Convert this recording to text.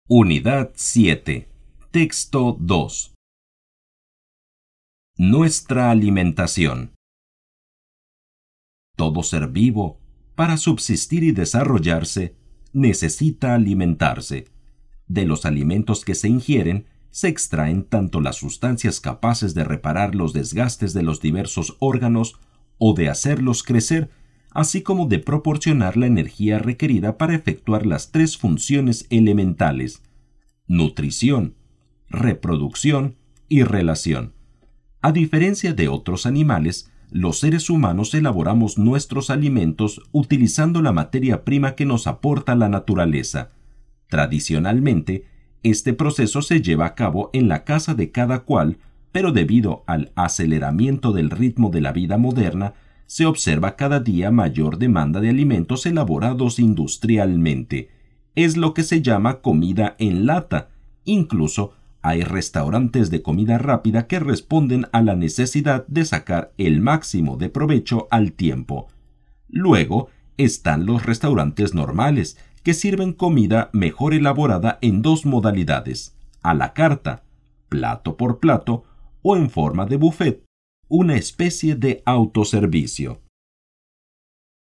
Unidad 7. Texto 2. Nuestra alimentación. Todo ser vivo, para subsistir y desarrollarse, necesita alimentarse. De los alimentos que se ingieren, se extraen tanto las sustancias capaces de reparar los desgastes de los diversos órganos o de hacerlos crecer, así como de proporcionar la energía requerida para efectuar las tres funciones elementales: nutrición, reproducción y relación. A diferencia de otros animales, los seres humanos elaboramos nuestros alimentos utilizando la materia prima que nos aporta la naturaleza. Tradicionalmente, este proceso se lleva a cabo en la casa de cada cual, pero debido al aceleramiento del ritmo de la vida moderna, se observa cada día mayor demanda de alimentos elaborados industrialmente. Es lo que se llama comida en lata. Incluso hay restaurantes de comida rápida que responden a la necesidad de sacar el máximo de provecho al tiempo. Luego están los restaurantes normales, que sirven comida mejor elaborada en dos modalidades: a la carta, plato por plato, o en forma de buffet, una especie de autoservicio.